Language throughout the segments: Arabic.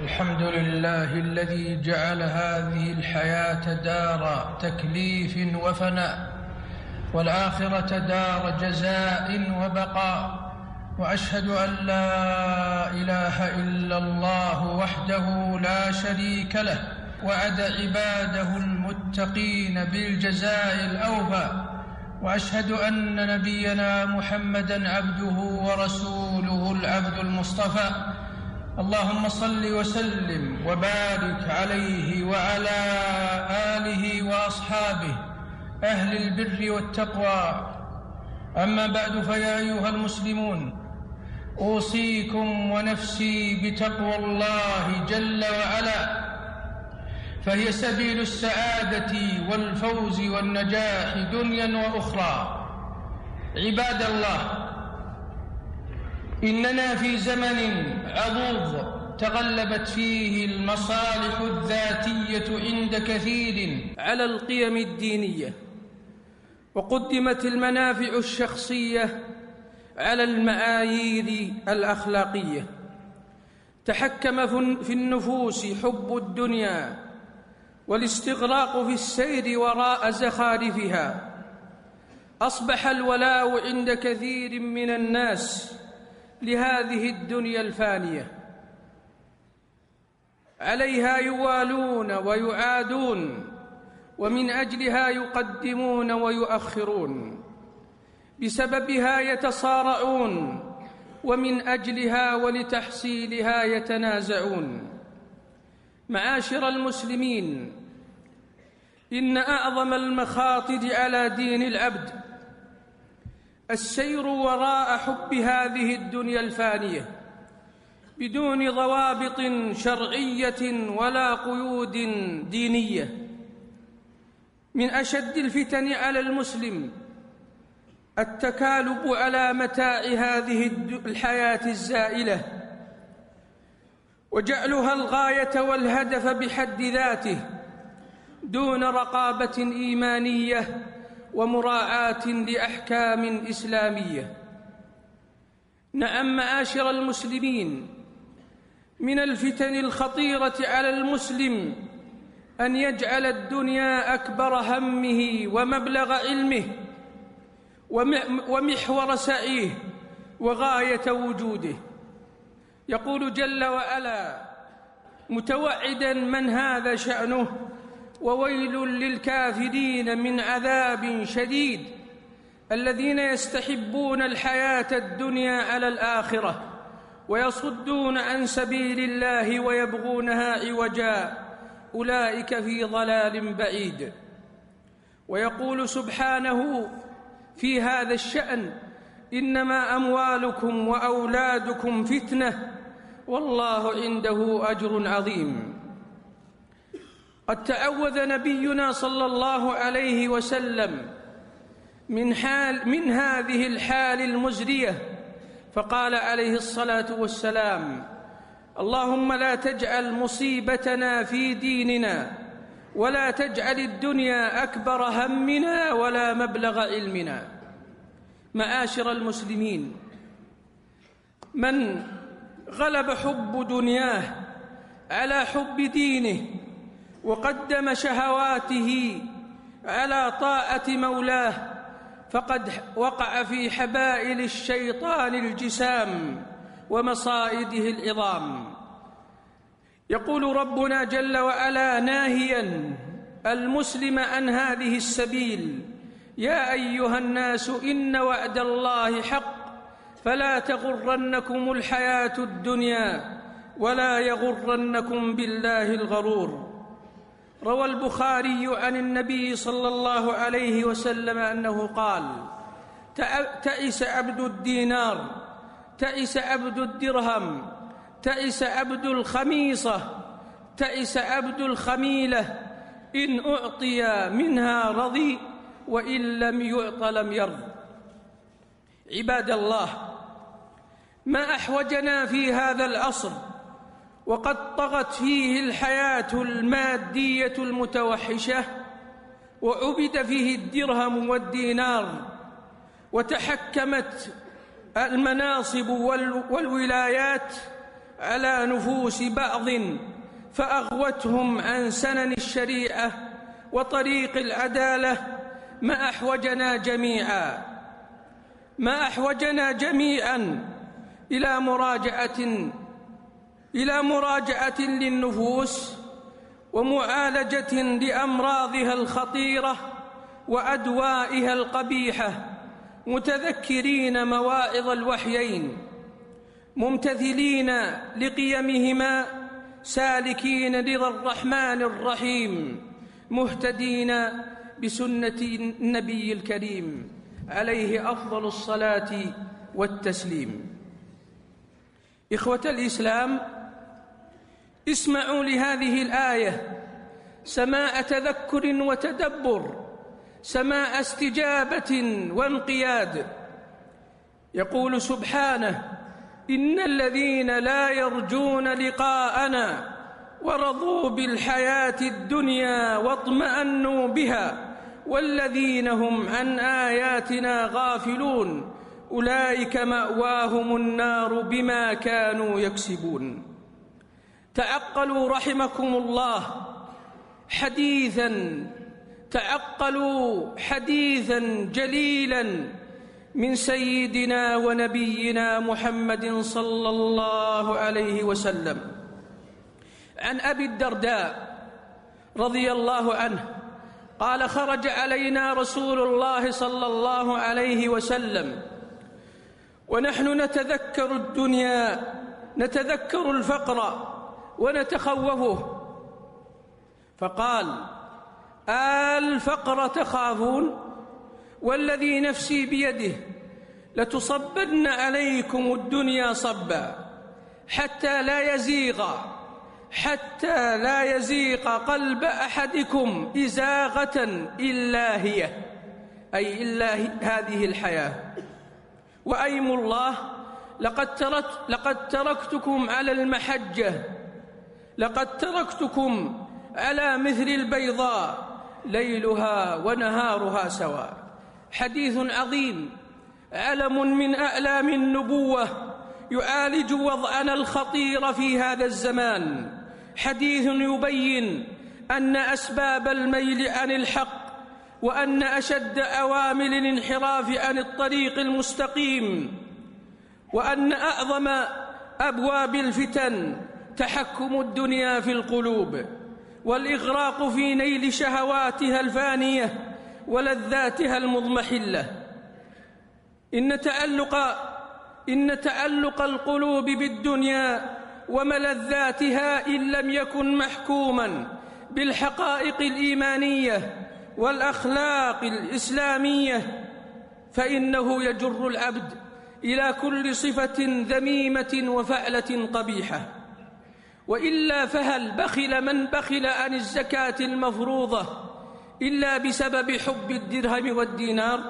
الحمد لله الذي جعل هذه الحياة دار تكليف وفناء، والآخرة دار جزاء وبقاء، وأشهد أن لا إله إلا الله وحده لا شريك له، وعد عباده المتقين بالجزاء الأوفى، وأشهد أن نبينا محمدًا عبده ورسوله العبد المصطفى. اللهم صل وسلم وبارك عليه وعلى آله وأصحابه أهل البر والتقوى. أما بعد، فيا أيها المسلمون، أوصيكم ونفسي بتقوى الله جل وعلا، فهي سبيل السعادة والفوز والنجاح دنيا وأخرى. عباد الله، إننا في زمن عضوض تغلبت فيه المصالح الذاتية عند كثير على القيم الدينية، وقدمت المنافع الشخصية على المعايير الأخلاقية. تحكم في النفوس حب الدنيا والاستغراق في السير وراء زخارفها. أصبح الولاء عند كثير من الناس لهذه الدنيا الفانية، عليها يوالون ويعادون، ومن أجلها يقدمون ويؤخرون، بسببها يتصارعون، ومن أجلها ولتحصيلها يتنازعون. معاشر المسلمين، إن أعظم المخاطر على دين العبد السير وراء حب هذه الدنيا الفانية بدون ضوابط شرعية ولا قيود دينية. من أشد الفتن على المسلم التكالب على متاع هذه الحياة الزائلة، وجعلها الغاية والهدف بحد ذاته دون رقابة إيمانية ومراعاة لأحكام إسلامية. نعم معاشر المسلمين، من الفتن الخطيرة على المسلم أن يجعل الدنيا أكبر همه ومبلغ علمه ومحور سعيه وغاية وجوده. يقول جل وعلا متوعدا من هذا شأنه: وويل للكافرين من عذاب شديد الذين يستحبون الحياة الدنيا على الآخرة ويصدون عن سبيل الله ويبغونها عوجا أولئك في ضلال بعيد. ويقول سبحانه في هذا الشأن: إنما أموالكم وأولادكم فتنة والله عنده أجر عظيم. قد تعوذ نبينا صلى الله عليه وسلم من هذه الحال المزرية، فقال عليه الصلاة والسلام: اللهم لا تجعل مصيبتنا في ديننا ولا تجعل الدنيا أكبر همنا ولا مبلغ علمنا. معاشر المسلمين، من غلب حب دنياه على حب دينه وقدم شهواته على طاعة مولاه فقد وقع في حبائل الشيطان الجسام ومصائده العظام. يقول ربنا جل وعلا ناهيا المسلم عن هذه السبيل: يا أيها الناس إن وعد الله حق فلا تغرنكم الحياة الدنيا ولا يغرنكم بالله الغرور. روى البخاري عن النبي صلى الله عليه وسلم أنه قال: تعس عبد الدينار، تعس عبد الدرهم، تعس عبد الخميصة، تعس عبد الخميلة، إن أعطي منها رضي وإن لم يعط لم يرض. عباد الله، ما أحوجنا في هذا العصر وقد طغت فيه الحياة المادية المتوحشة، وعبد فيه الدرهم والدينار، وتحكمت المناصب والولايات على نفوس بعض فأغوتهم عن سنن الشريعة وطريق العدالة ما أحوجنا جميعا إلى مراجعة للنفوس ومعالجة لأمراضها الخطيرة وأدوائها القبيحة، متذكرين مواعظ الوحيين، ممتثلين لقيمهما، سالكين رضا الرحمن الرحيم، مهتدين بسنة النبي الكريم عليه أفضل الصلاة والتسليم. إخوة الإسلام، اسمعوا لهذه الآية سماع تذكر وتدبر، سماع استجابة وانقياد. يقول سبحانه: إن الذين لا يرجون لقاءنا ورضوا بالحياة الدنيا واطمأنوا بها والذين هم عن آياتنا غافلون أولئك مأواهم النار بما كانوا يكسبون. تعقلوا رحمكم الله حديثا جليلا من سيدنا ونبينا محمد صلى الله عليه وسلم. عن أبي الدرداء رضي الله عنه قال: خرج علينا رسول الله صلى الله عليه وسلم ونحن نتذكر الدنيا، نتذكر الفقر ونتخوفه، فقال: الفقر تخافون؟ والذي نفسي بيده لتصبن عليكم الدنيا صبا حتى لا يزيغ قلب أحدكم إزاغة إلا هي، أي إلا هذه الحياة. وأيم الله لقد تركتكم على المحجة، لقد تركتكم على مثل البيضاء ليلها ونهارها سواء. حديث عظيم، علم من أعلام النبوة، يعالج وضعنا الخطير في هذا الزمان. حديث يبين أن أسباب الميل عن الحق وأن أشد عوامل الانحراف عن الطريق المستقيم، وأن أعظم أبواب الفتن تحكم الدنيا في القلوب والإغراق في نيل شهواتها الفانية ولذاتها المضمحلة. إن تعلق القلوب بالدنيا وملذاتها إن لم يكن محكوما بالحقائق الإيمانية والأخلاق الإسلامية فإنه يجر العبد إلى كل صفة ذميمة وفعلة قبيحة. وإلا فهل بخل من بخل عن الزكاة المفروضة إلا بسبب حب الدرهم والدينار؟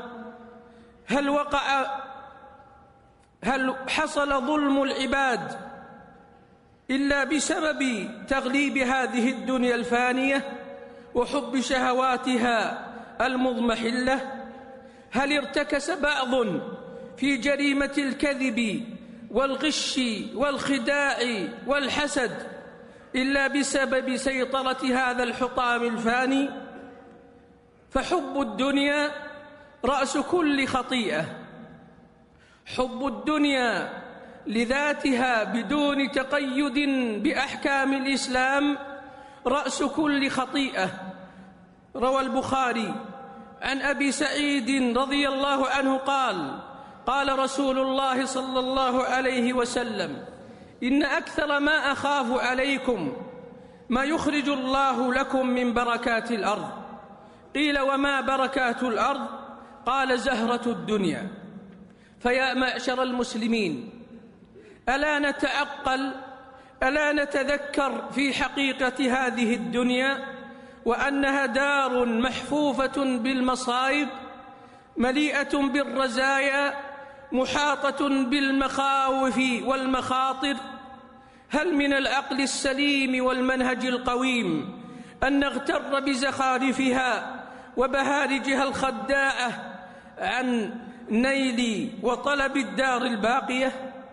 هل حصل ظلم العباد إلا بسبب تغليب هذه الدنيا الفانية وحب شهواتها المضمحلة؟ هل ارتكس بعض في جريمة الكذب والغش والخداع والحسد إلا بسبب سيطرة هذا الحطام الفاني؟ فحب الدنيا رأس كل خطيئة. حب الدنيا لذاتها بدون تقيد بأحكام الإسلام رأس كل خطيئة. روى البخاري عن أبي سعيد رضي الله عنه قال: قال رسول الله صلى الله عليه وسلم: إن أكثر ما أخاف عليكم ما يخرج الله لكم من بركات الأرض. قيل: وما بركات الأرض؟ قال: زهرة الدنيا. فيا معشر المسلمين، ألا نتعقل، ألا نتذكر في حقيقة هذه الدنيا وأنها دار محفوفة بالمصائب، مليئة بالرزايا، محاطة بالمخاوف والمخاطر؟ هل من العقل السليم والمنهج القويم أن نغتر بزخارفها وبهارجها الخداعة عن نيل وطلب الدار الباقية؟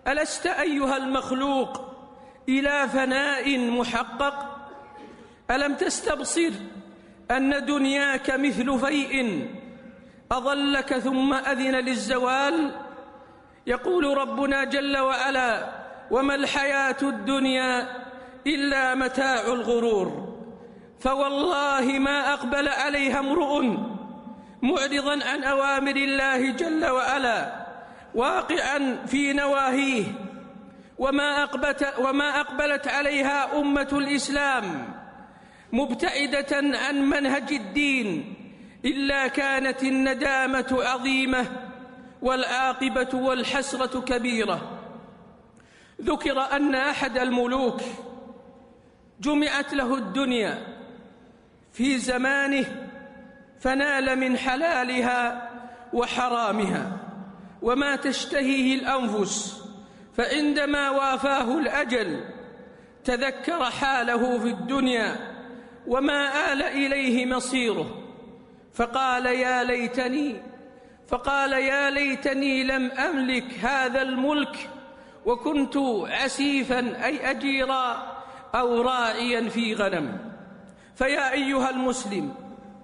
ألست أيها المخلوق إلى فناء محقق؟ ألم تستبصر أن دنياك مثل فيء أظلك ثم أذن للزوال؟ يقول ربنا جل وعلا: وما الحياة الدنيا إلا متاع الغرور. فوالله ما أقبل عليها امرؤ معرضا عن أوامر الله جل وعلا واقعا في نواهيه، وما أقبلت عليها أمة الإسلام مبتعدة عن منهج الدين إلا كانت الندامة عظيمة والعاقبة والحسرة كبيرة. ذكر أن أحد الملوك جمعت له الدنيا في زمانه فنال من حلالها وحرامها وما تشتهيه الأنفس، فعندما وافاه الأجل تذكر حاله في الدنيا وما آل إليه مصيره، فقال يا ليتني لم أملك هذا الملك وكنت عسيفا أي أجيرا أو راعيا في غنم. فيا أيها المسلم،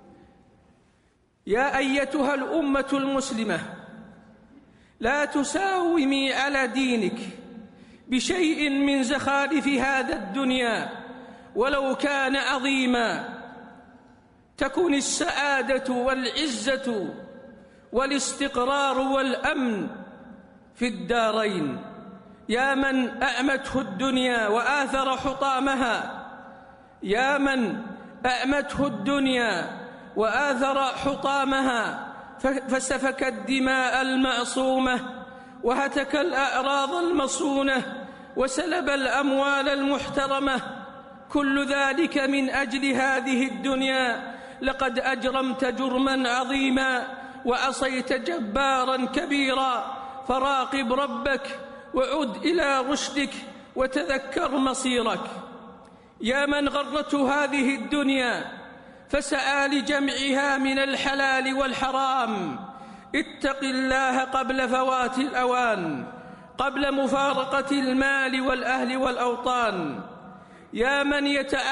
يا أيتها الأمة المسلمة، لا تساومي على دينك بشيء من زخارف هذا الدنيا ولو كان عظيما، تكن السعادة والعزة والاستقرار والأمن في الدارين. يا من أعمته الدنيا وآثر حطامها، يا من أعمته الدنيا وآثر حطامها فسفك الدماء المعصومة وهتك الأعراض المصونة وسلب الأموال المحترمة، كل ذلك من أجل هذه الدنيا. لقد أجرمت جرما عظيما وعصيت جبارا كبيرا، فراقب ربك وعد إلى رشدك وتذكر مصيرك. يا من غرته هذه الدنيا فسعى لجمعها من الحلال والحرام، اتق الله قبل فوات الأوان، قبل مفارقة المال والأهل والأوطان. يا من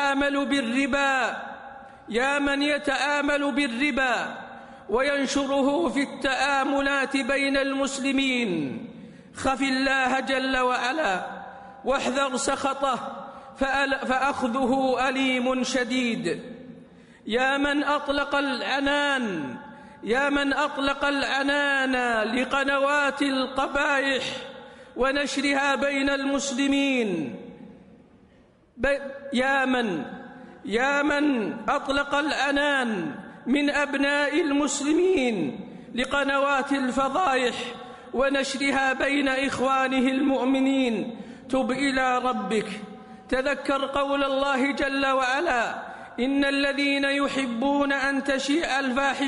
يتعامل بالربا وينشره في التآملات بين المسلمين، خف الله جل وعلا واحذر سخطه فأخذه أليم شديد. يا من أطلق العنان لقنوات القبائح ونشرها بين المسلمين، يا من أطلق العنان من أبناء المسلمين لقنوات الفضائح ونشرها بين إخوانه المؤمنين، تب إلى ربك. تذكر قول الله جل وعلا: إن الذين يحبون أن تشيع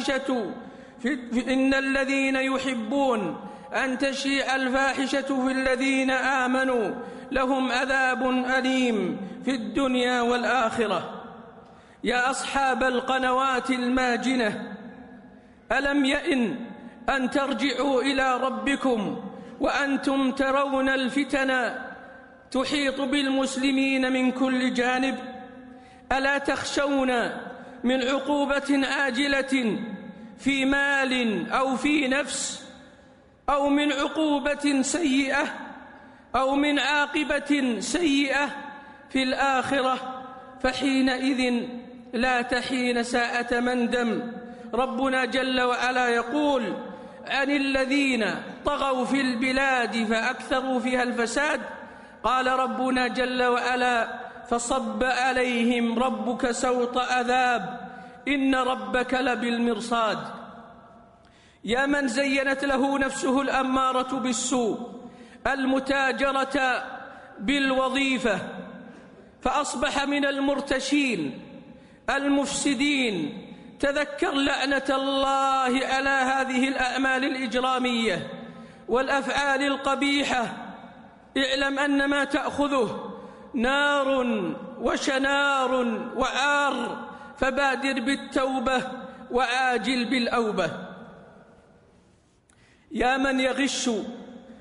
الفاحشة في الذين آمنوا لهم عذاب أليم في الدنيا والآخرة. يا أصحاب القنوات الماجنة، ألم يئن أن ترجعوا إلى ربكم وأنتم ترون الفتن تحيط بالمسلمين من كل جانب؟ ألا تخشون من عقوبة عاجلة في مال أو في نفس، أو من عقوبة سيئة، أو من عاقبة سيئة في الآخرة؟ فحينئذ لا تحين ساعة مندم. ربنا جل وعلا يقول عن الذين طغوا في البلاد فأكثروا فيها الفساد، قال ربنا جل وعلا: فصب عليهم ربك سوط عذاب إن ربك لبالمرصاد. يا من زينت له نفسه الأمارة بالسوء المتاجرة بالوظيفة فأصبح من المرتشين المفسدين، تذكر لعنة الله على هذه الأعمال الإجرامية والأفعال القبيحة. اعلم أن ما تأخذه نار وشنار وعار، فبادر بالتوبة وعاجل بالأوبة. يا من يغش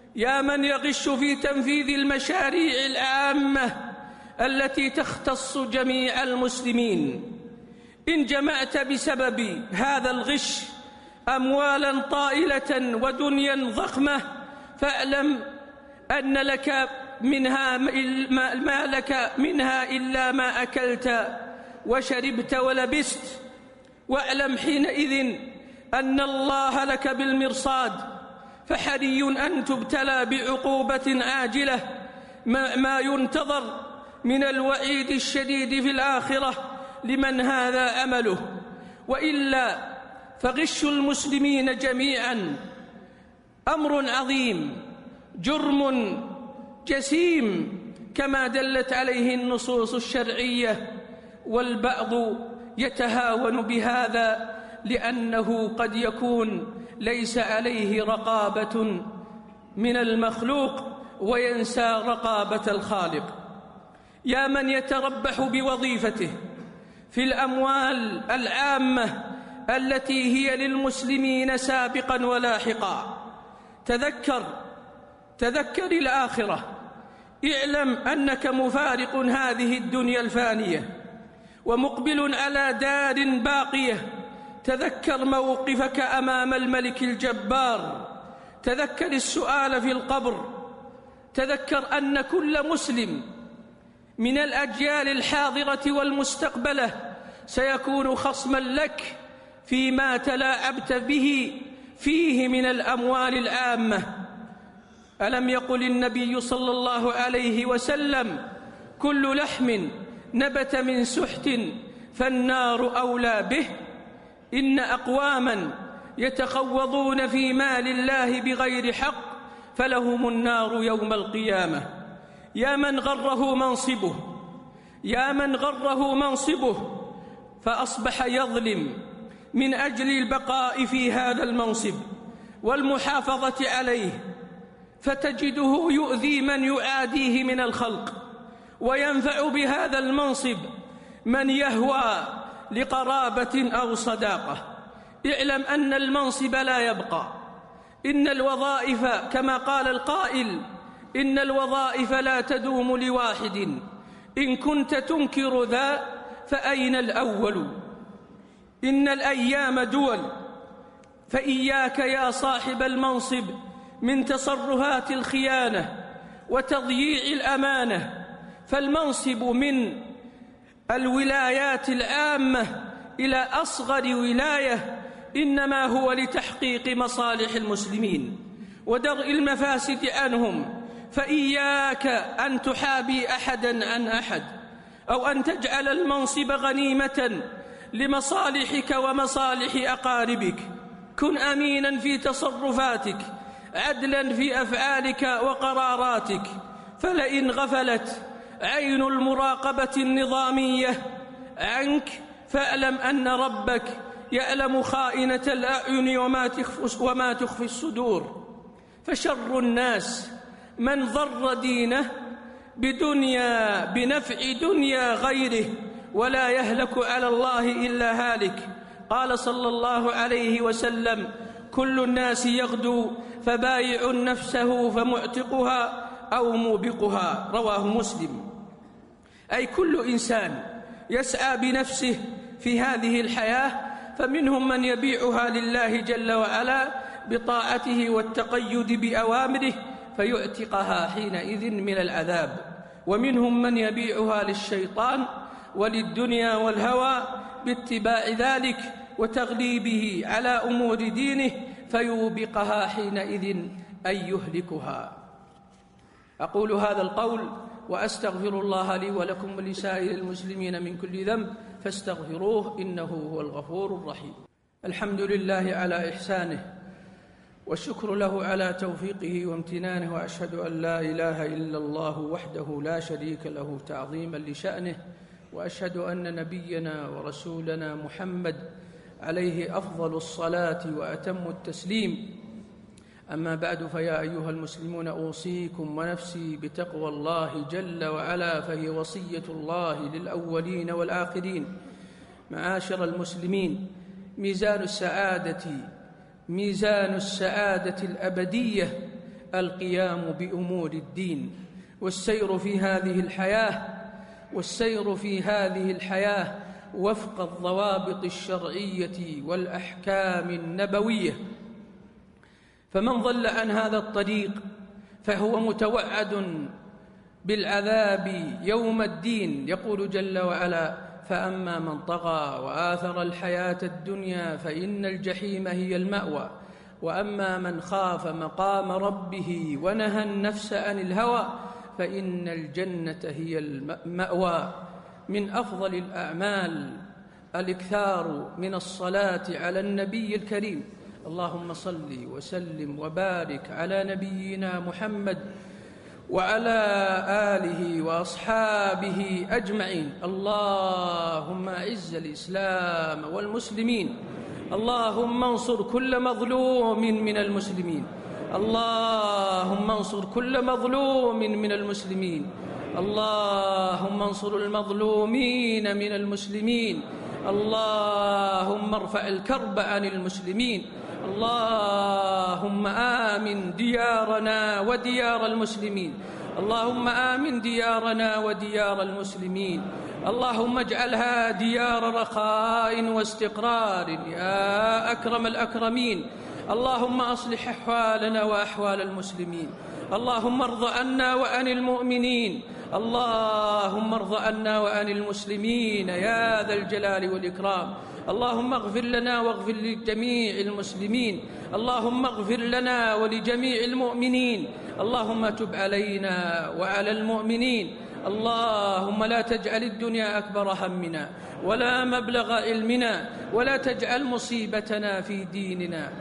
يا من يغش في تنفيذ المشاريع العامة التي تختص جميع المسلمين، إن جمعت بسبب هذا الغش أموالا طائلة ودنيا ضخمة فاعلم أن لك منها ما لك منها إلا ما أكلت وشربت ولبست، واعلم حينئذ أن الله لك بالمرصاد، فحري أن تبتلى بعقوبة عاجلة ما ينتظر من الوعيد الشديد في الآخرة لمن هذا أمله، وإلا فغش المسلمين جميعا أمر عظيم، جرم جسيم كما دلت عليه النصوص الشرعية، والبعض يتهاون بهذا لأنه قد يكون ليس عليه رقابة من المخلوق وينسى رقابة الخالق. يا من يتربح بوظيفته في الأموال العامة التي هي للمسلمين سابقا ولاحقا، تذكر الآخرة، اعلم أنك مفارق هذه الدنيا الفانية ومقبل على دار باقية. تذكر موقفك أمام الملك الجبار، تذكر السؤال في القبر، تذكر أن كل مسلم من الأجيال الحاضرة والمستقبلة سيكون خصما لك فيما تلاعبت به فيه من الأموال العامة. ألم يقل النبي صلى الله عليه وسلم: كل لحم نبت من سحت فالنار أولى به؟ إن أقواما يتخوضون في مال الله بغير حق فلهم النار يوم القيامة. يا من غره منصبه فأصبح يظلم من أجل البقاء في هذا المنصب والمحافظة عليه، فتجده يؤذي من يعاديه من الخلق وينفع بهذا المنصب من يهوى لقرابة أو صداقة. اعلم أن المنصب لا يبقى، إن الوظائف كما قال القائل: إن الوظائف لا تدوم لواحد، إن كنت تنكر ذا فأين الأول؟ إن الأيام دول، فإياك يا صاحب المنصب من تصرفات الخيانة وتضييع الأمانة، فالمنصب من الولايات العامة إلى أصغر ولاية إنما هو لتحقيق مصالح المسلمين ودرء المفاسد عنهم، فإياك أن تحابي أحدا عن أحد أو أن تجعل المنصب غنيمة لمصالحك ومصالح أقاربك. كن أمينا في تصرفاتك، عدلا في أفعالك وقراراتك، فلئن غفلت عين المراقبة النظامية عنك فاعلم أن ربك يعلم خائنة الأعين وما تخفي الصدور. فشر الناس من ضر دينه بنفع دنيا غيره ولا يهلك على الله إلا هالك. قال صلى الله عليه وسلم: كل الناس يغدو فبايع نفسه فمعتقها أو موبقها. رواه مسلم. أي كل إنسان يسعى بنفسه في هذه الحياة، فمنهم من يبيعها لله جل وعلا بطاعته والتقيد بأوامره فيعتقها حينئذ من العذاب، ومنهم من يبيعها للشيطان وللدنيا والهوى باتباع ذلك وتغليبه على أمور دينه فيوبقها حينئذ أي يهلكها. أقول هذا القول وأستغفر الله لي ولكم ولسائر المسلمين من كل ذنب فاستغفروه إنه هو الغفور الرحيم. الحمد لله على إحسانه والشكر له على توفيقه وامتنانه، وأشهد أن لا إله إلا الله وحده لا شريك له تعظيما لشأنه، وأشهد أن نبينا ورسولنا محمد عليه أفضل الصلاة وأتم التسليم. أما بعد، فيا أيها المسلمون أوصيكم ونفسي بتقوى الله جل وعلا، فهي وصية الله للأولين والآخرين. معاشر المسلمين، ميزان السعادة الأبدية القيام بأمور الدين والسير في هذه الحياة وفق الضوابط الشرعية والأحكام النبوية. فمن ضل عن هذا الطريق فهو متوعد بالعذاب يوم الدين. يقول جل وعلا: فأما من طغى وآثر الحياة الدنيا فإن الجحيم هي المأوى وأما من خاف مقام ربه ونهى النفس عن الهوى فإن الجنة هي المأوى. من أفضل الأعمال الإكثار من الصلاة على النبي الكريم. اللهم صل وسلم وبارك على نبينا محمد وعلى آله وأصحابه أجمعين. اللهم أعز الإسلام والمسلمين، اللهم انصر كل مظلوم من المسلمين، اللهم انصر كل مظلوم من المسلمين، اللهم انصر المظلومين من المسلمين، اللهم ارفع الكرب عن المسلمين، اللهم آمن ديارنا وديار المسلمين، اللهم آمن ديارنا وديار المسلمين، اللهم اجعلها ديار رخاء واستقرار يا أكرم الأكرمين. اللهم أصلح أحوالنا وأحوال المسلمين، اللهم ارض عنا وعن المؤمنين، اللهم ارض عنا وعن المسلمين يا ذا الجلال والإكرام. اللهم اغفر لنا واغفر لجميع المسلمين، اللهم اغفر لنا ولجميع المؤمنين، اللهم تب علينا وعلى المؤمنين. اللهم لا تجعل الدنيا أكبر همنا ولا مبلغ علمنا ولا تجعل مصيبتنا في ديننا.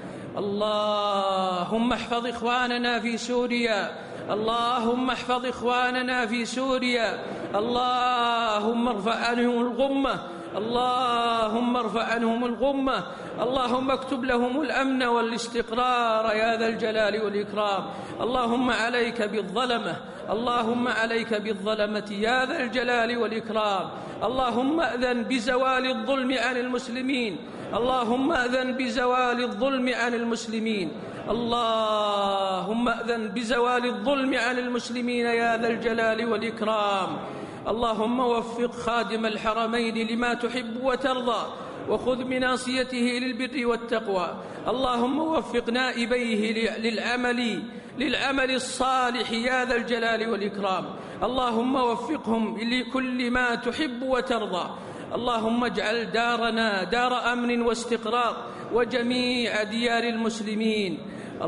اللهم احفظ إخواننا في سوريا، اللهم احفظ إخواننا في سوريا، اللهم ارفع عنهم الغمة، اللهم ارفع عنهم الغمة، اللهم اكتب لهم الأمن والاستقرار يا ذا الجلال والإكرام. اللهم عليك بالظلمة، اللهم عليك بالظلمة يا ذا الجلال والإكرام. اللهم أذن بزوال الظلم عن المسلمين، اللهم أذن بزوال الظلم عن المسلمين، اللهم أذن بزوال الظلم عن المسلمين يا ذا الجلال والإكرام. اللهم وفق خادم الحرمين لما تحب وترضى وخذ بناصيته للبر والتقوى. اللهم وفق نائبيه للعمل الصالح يا ذا الجلال والإكرام. اللهم وفقهم لكل ما تحب وترضى. اللهم اجعل دارنا دار أمن واستقرار وجميع ديار المسلمين.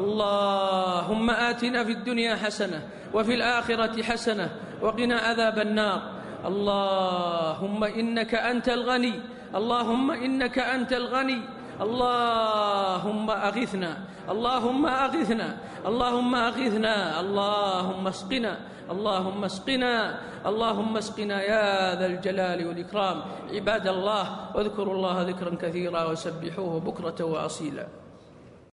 اللهم آتنا في الدنيا حسنة وفي الآخرة حسنة وقنا عذاب النار. اللهم إنك أنت الغني، اللهم إنك أنت الغني، اللهم أغثنا، اللهم أغثنا، اللهم أغثنا، اللهم اسقنا، اللهم اسقنا، اللهم اسقنا يا ذا الجلال والإكرام. عباد الله، واذكروا الله ذكرا كثيرا وسبحوه بكرة وأصيلا.